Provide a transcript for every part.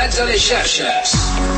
Connectats a les xarxes.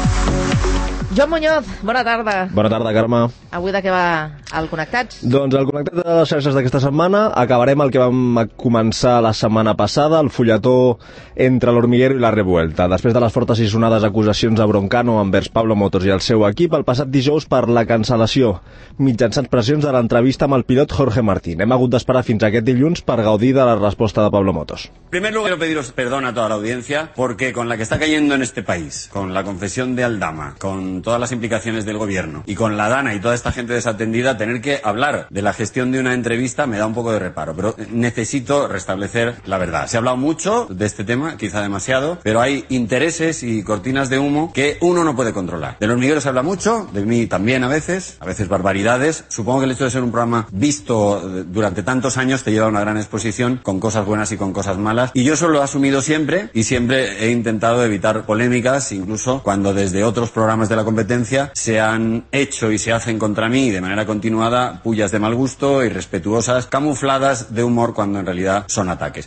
Joan Muñoz, bona tarda. Bona tarda, Carme. Avui de què va el Connectats? Doncs el Connectats de les xarxes d'aquesta setmana acabarem el que vam començar la setmana passada, el fulletó entre l'Hormiguero i la Revuelta. Després de les fortes i sonades acusacions de Broncano envers Pablo Motos i el seu equip, el passat dijous per la cancel·lació mitjançant pressions de l'entrevista amb el pilot Jorge Martín. Hem hagut d'esperar fins aquest dilluns per gaudir de la resposta de Pablo Motos. En primer lugar, quiero pediros perdón a toda la audiencia porque con la que está cayendo en este país, con la confesión de Aldama, con todas las implicaciones del gobierno y con la Dana y toda esta gente desatendida, tener que hablar de la gestión de una entrevista me da un poco de reparo, pero necesito restablecer la verdad. Se ha hablado mucho de este tema, quizá demasiado, pero hay intereses y cortinas de humo que uno no puede controlar. De los Hormiguero se habla mucho, de mí también a veces barbaridades. Supongo que el hecho de ser un programa visto durante tantos años te lleva a una gran exposición con cosas buenas y con cosas malas, y yo eso lo he asumido siempre y siempre he intentado evitar polémicas, incluso cuando desde otros programas de la competencia se han hecho y se hacen contra mí de manera continuada pullas de mal gusto, irrespetuosas, camufladas de humor cuando en realidad son ataques.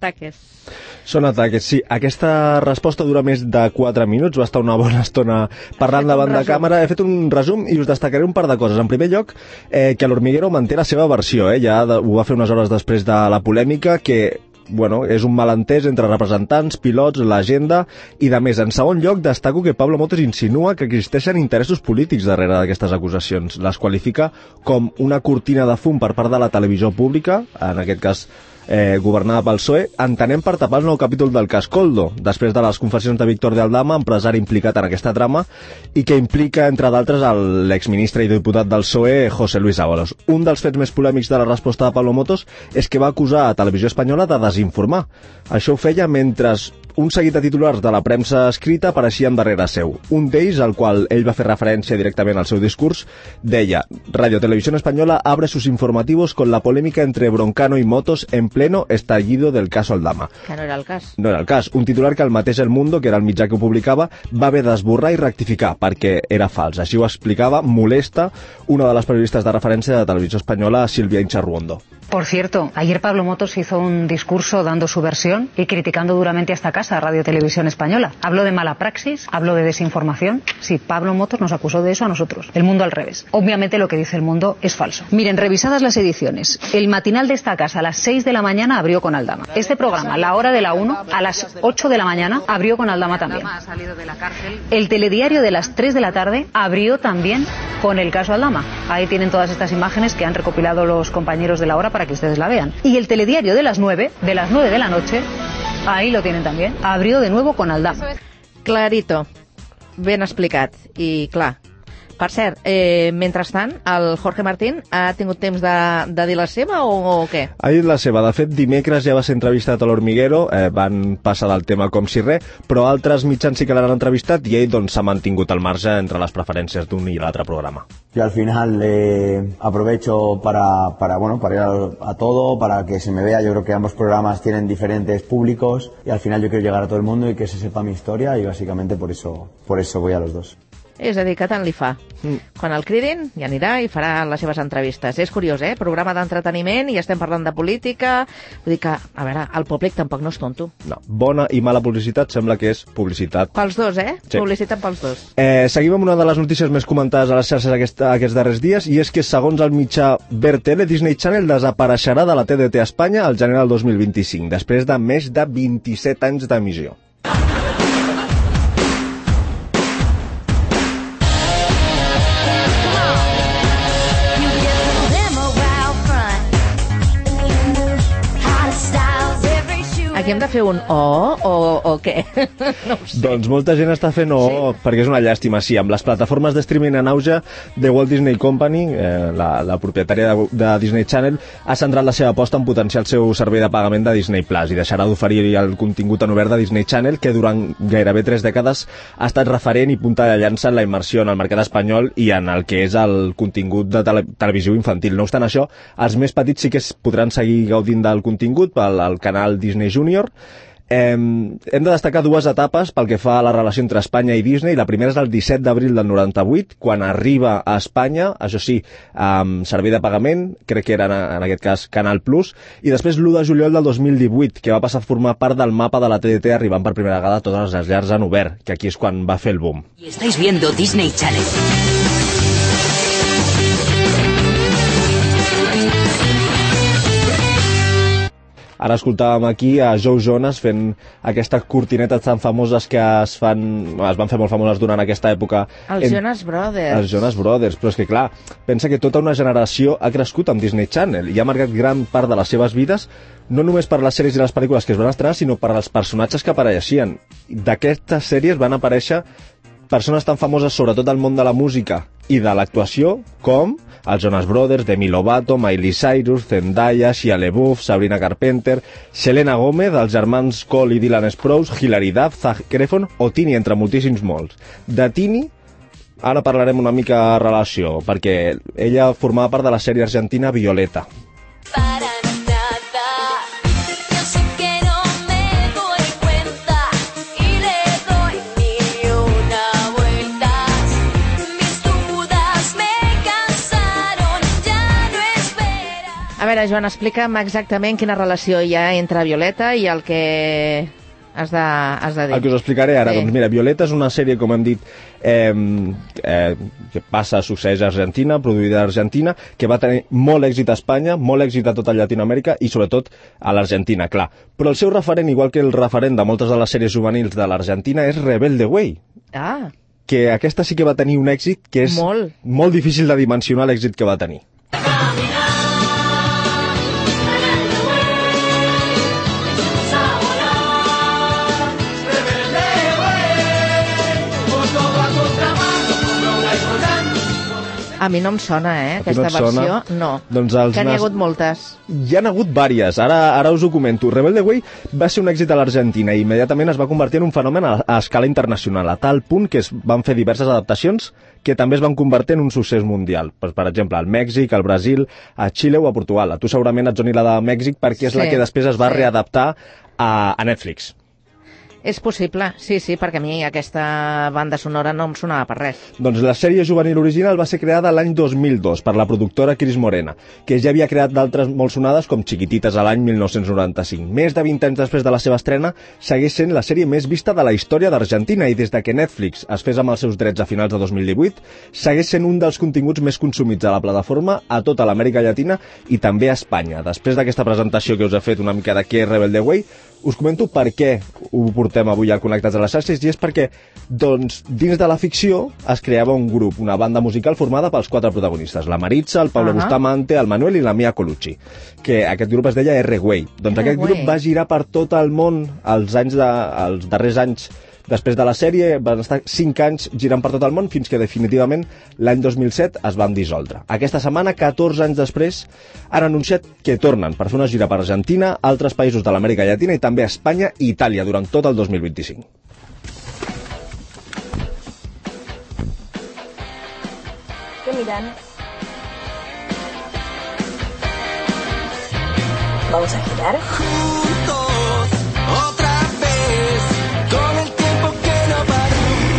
Són ataques, sí. Aquesta resposta dura més de 4 minuts, va estar una bona estona parlant davant de càmera. He fet un resum i us destacaré un par de coses. En primer lloc, que l'Hormiguero manté la seva versió, ja ho va fer unes hores després de la polèmica, que és un malentès entre representants, pilots, l'agenda i de més. En segon lloc, destaco que Pablo Motos insinua que existeixen interessos polítics darrere d'aquestes acusacions. Les qualifica com una cortina de fum per part de la televisió pública, en aquest cas governada pel PSOE, entenem per tapar el nou capítol del cas Koldo, després de les confessions de Víctor de Aldama, empresari implicat en aquesta trama, i que implica, entre d'altres, l'exministre i diputat del PSOE, José Luis Ábalos. Un dels fets més polèmics de la resposta de Pablo Motos és que va acusar a Televisió Espanyola de desinformar. Això ho feia mentre un seguit de titulars de la premsa escrita apareixien darrere seu. Un d'ells, al qual ell va fer referència directament al seu discurs, deia: Radio Televisión Española abre sus informativos con la polémica entre Broncano y Motos en pleno estallido del caso Aldama. Que no era el cas. No era el cas. Un titular que el mateix El Mundo, que era el mitjà que ho publicava, va haver d'esborrar i rectificar perquè era fals. Així ho explicava, molesta, una de les periodistes de referència de Televisió Espanyola, Silvia Incharruondo. Por cierto, ayer Pablo Motos hizo un discurso dando su versión y criticando duramente a esta casa, Radio Televisión Española. Habló de mala praxis, habló de desinformación. Sí, Pablo Motos nos acusó de eso a nosotros. El Mundo al revés. Obviamente lo que dice El Mundo es falso. Miren, revisadas las ediciones, el matinal de esta casa a las 6 de la mañana abrió con Aldama. Este programa, La Hora de la 1, a las 8 de la mañana abrió con Aldama también. El telediario de las 3 de la tarde abrió también con el caso Aldama. Ahí tienen todas estas imágenes que han recopilado los compañeros de La Hora para que ustedes la vean. Y el telediario de las 9 de la noche, ahí lo tienen también, abrió de nuevo con Aldama. Clarito, ben explicat i clar. Per cert, mentrestant, el Jorge Martín ha tingut temps de dir la seva o què? Ha dit la seva. De fet, dimecres ja va ser entrevistat a l'Hormiguero, van passar del tema com si res, però altres mitjans sí que l'han entrevistat i ell s'ha mantingut al marge entre les preferències d'un i l'altre programa. Yo al final aprovecho para ir a todo, para que se me vea. Yo creo que ambos programas tienen diferentes públicos y al final yo quiero llegar a todo el mundo y que se sepa mi historia y básicamente por eso voy a los dos. És a dir, que tant li fa. Quan el cridin, hi anirà i farà les seves entrevistes. És curiós, Programa d'entreteniment i estem parlant de política. Vull dir que, a veure, el públic tampoc no és tonto. No, bona i mala publicitat sembla que és publicitat. Pels dos, Sí. Publicitat pels dos. Seguim amb una de les notícies més comentades a les xarxes aquests darrers dies, i és que, segons el mitjà VerTele, Disney Channel desapareixerà de la TDT a Espanya al gener del 2025, després de més de 27 anys d'emissió. Aquí hem de fer un o què? No ho sé. Doncs molta gent està fent perquè és una llàstima, sí. Amb les plataformes de streaming en auge de Walt Disney Company, la propietària de Disney Channel, ha centrat la seva aposta en potenciar el seu servei de pagament de Disney Plus i deixarà d'oferir el contingut en obert de Disney Channel, que durant gairebé 3 dècades ha estat referent i punta de llança en la immersió en el mercat espanyol i en el que és el contingut de televisió infantil. No obstant això, els més petits sí que podran seguir gaudint del contingut pel canal Disney Junior, Hem de destacar dues etapes pel que fa a la relació entre Espanya i Disney. La primera és el 17 d'abril del 98, quan arriba a Espanya, això sí, amb servei de pagament, crec que era en aquest cas Canal Plus, i després l'1 de juliol del 2018, que va passar a formar part del mapa de la TDT, arribant per primera vegada a totes les llars en obert, que aquí és quan va fer el boom. Y estáis viendo Disney Channel. Ara escoltàvem aquí a Joe Jonas fent aquestes cortinetes tan famoses que es van fer molt famoses durant aquesta època. Els Jonas Brothers. Els Jonas Brothers, però és que clar, pensa que tota una generació ha crescut amb Disney Channel i ha marcat gran part de les seves vides, no només per les sèries i les pel·lícules que es van estrenar, sinó per als personatges que apareixien. D'aquestes sèries van aparèixer persones tan famoses sobretot al món de la música i de l'actuació com els Jonas Brothers, Demi Lovato, Miley Cyrus, Zendaya, Shia LaBeouf, Sabrina Carpenter, Selena Gomez, els germans Cole i Dylan Sprouse, Hilary Duff, Zac Efron o Tini, entre moltíssims molts. De Tini ara parlarem una mica de relació, perquè ella formava part de la sèrie argentina Violeta. A veure, Joan, explica'm exactament quina relació hi ha entre Violeta i el que has de dir. El que us explicaré ara, sí. Doncs mira, Violeta és una sèrie, com hem dit, que succeeix a Argentina, produïda a Argentina, que va tenir molt èxit a Espanya, molt èxit a tota Llatinoamèrica i sobretot a l'Argentina, clar. Però el seu referent, igual que el referent de moltes de les sèries juvenils de l'Argentina, és Rebelde Way. Ah. Que aquesta sí que va tenir un èxit que és molt difícil de dimensionar l'èxit que va tenir. A mi no em sona, aquesta versió. No, doncs que n'hi ha hagut moltes. Hi ha hagut vàries, ara us ho comento. Rebelde Way va ser un èxit a l'Argentina i immediatament es va convertir en un fenomen a escala internacional, a tal punt que es van fer diverses adaptacions que també es van convertir en un succés mundial. Per exemple, al Mèxic, al Brasil, a Xile o a Portugal. A tu segurament et soni la de Mèxic perquè és la que després es va readaptar a Netflix. És possible, sí, perquè a mi aquesta banda sonora no em sonava per res. Doncs la sèrie juvenil original va ser creada l'any 2002 per la productora Cris Morena, que ja havia creat d'altres molt sonades com Chiquititas a l'any 1995. Més de 20 anys després de la seva estrena, segueix sent la sèrie més vista de la història d'Argentina i des de que Netflix es fes amb els seus drets a finals de 2018, segueix sent un dels continguts més consumits a la plataforma a tota l'Amèrica Llatina i també a Espanya. Després d'aquesta presentació que us he fet una mica de què és Rebelde Way, us comento per què ho portem avui al Connectats a les xarxes, i és perquè, doncs, dins de la ficció es creava un grup, una banda musical formada pels 4 protagonistes, la Maritza, el Pablo Bustamante, el Manuel i la Mia Colucci, que aquest grup es deia R-Way. Doncs aquest grup va girar per tot el món els darrers anys. Després de la sèrie van estar 5 anys girant per tot el món fins que definitivament l'any 2007 es van dissoldre. Aquesta setmana, 14 anys després, han anunciat que tornen per fer una gira per Argentina, altres països de l'Amèrica Llatina i també a Espanya i Itàlia durant tot el 2025. ¿Qué miran? ¿Vamos a girar? Juntos, otra vez, con el tiempo que no para.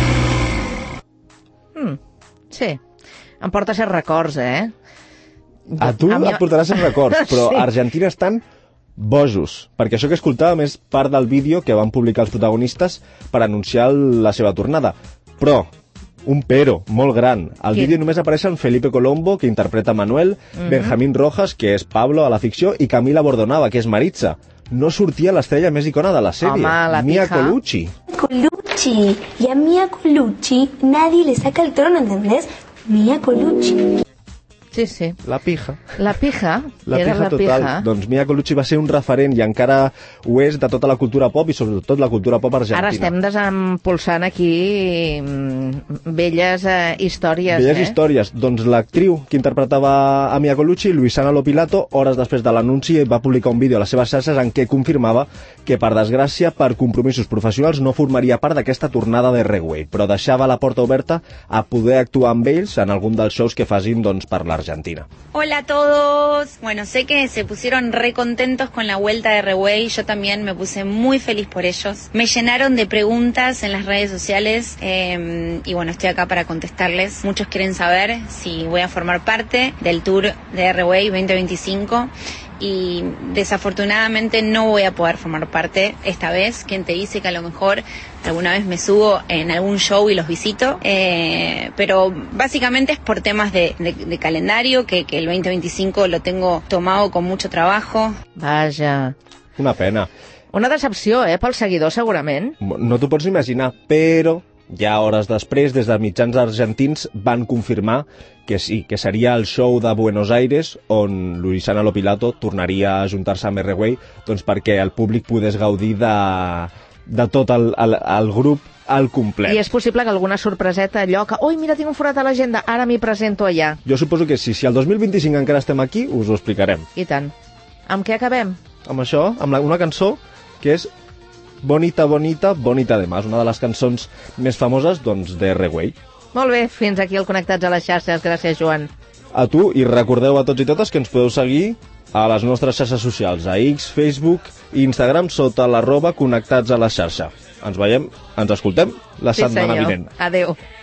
Sí, em porta a ser records, A tu et portarà a ser records, però a Argentina estan bojos, perquè això que escoltàvem és part del vídeo que van publicar els protagonistes per anunciar la seva tornada. Però, un però molt gran, al vídeo només apareixen Felipe Colombo, que interpreta Manuel, Benjamín Rojas, que és Pablo a la ficció, i Camila Bordonava, que és Maritza. No sortia l'estrella més icona de la sèrie, Mia Colucci. Colucci, y a Mia Colucci nadie le saca el trono, ¿entendés? Mia Colucci. Sí, sí. La pija. La pija? La era pija la total. pija. Doncs Mia Colucci va ser un referent i encara ho és de tota la cultura pop i sobretot la cultura pop argentina. Ara estem desempolsant aquí belles històries. Belles històries. Doncs l'actriu que interpretava a Mia Colucci, Luisana Lopilato, hores després de l'anunci va publicar un vídeo a les seves xarxes en què confirmava que, per desgràcia, per compromisos professionals no formaria part d'aquesta tornada de R-Way, però deixava la porta oberta a poder actuar amb ells en algun dels shows que facin, doncs, per l'Argentina Argentina. Hola a todos. Bueno, sé que se pusieron re contentos con la vuelta de R-Way. Yo también me puse muy feliz por ellos. Me llenaron de preguntas en las redes sociales y bueno, estoy acá para contestarles. Muchos quieren saber si voy a formar parte del tour de R-Way 2025. Y desafortunadamente no voy a poder formar parte esta vez. ¿Quién te dice que a lo mejor alguna vez me subo en algún show y los visito? Pero básicamente es por temas de calendario, que el 2025 lo tengo tomado con mucho trabajo. Vaja. Una pena. Una decepció, pels seguidors, segurament. No t'ho pots imaginar, però ja hores després, des dels mitjans argentins van confirmar que sí, que seria el show de Buenos Aires on Luisana Lopilato tornaria a ajuntar-se amb R-Way, doncs perquè el públic pogués gaudir de tot el grup al complet. I és possible que alguna sorpreseta, allò que, oi, mira, tinc un forat a l'agenda, ara m'hi presento allà. Jo suposo que sí, si el 2025 encara estem aquí, us ho explicarem. I tant. Amb què acabem? Amb això, amb una cançó que és Bonita, bonita, bonita de más, una de les cançons més famoses, doncs, de R-Way. Molt bé, fins aquí el Connectats a les xarxes. Gràcies, Joan. A tu, i recordeu a tots i totes que ens podeu seguir a les nostres xarxes socials, a X, Facebook i Instagram, sota @Connectats a la xarxa. Ens veiem, ens escoltem la setmana vinent. Adéu.